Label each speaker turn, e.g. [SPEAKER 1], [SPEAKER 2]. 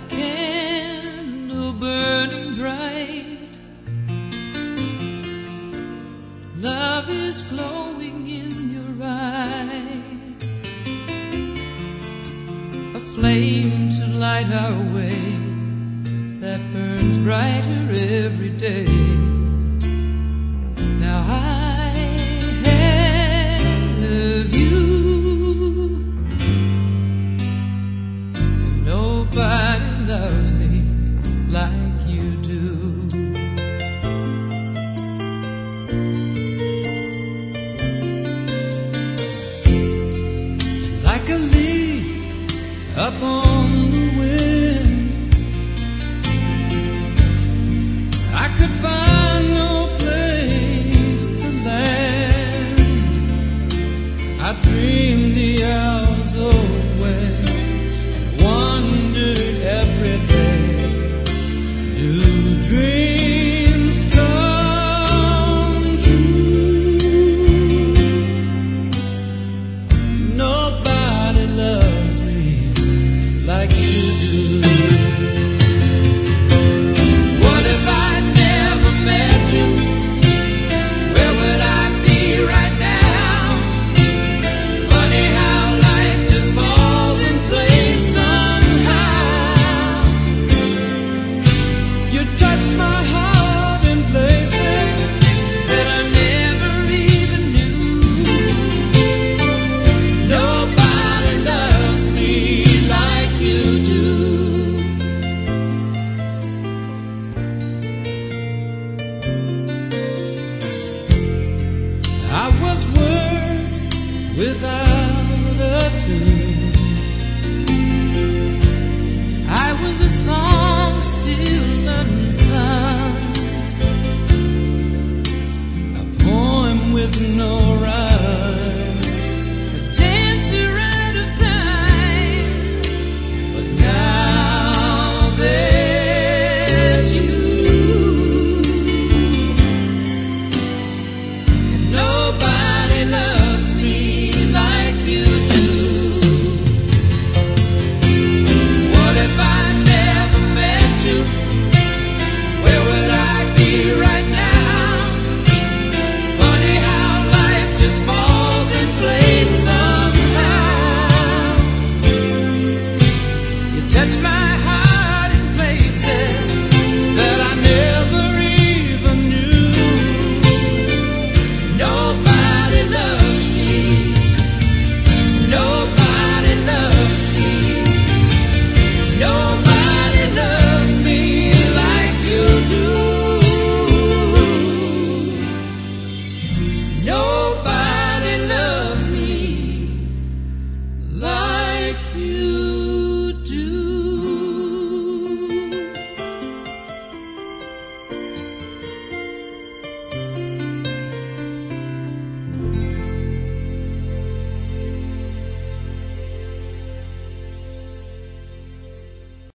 [SPEAKER 1] candle burning bright. Love is glowing in your eyes, a flame to light our way that burns brighter every day. Now I have you, and nobody loves me like you do. Like a leaf up on the wind, I could find no place to land. I dreamed the hours away and wondered every day, do dreams come true? Nobody loves me like you do.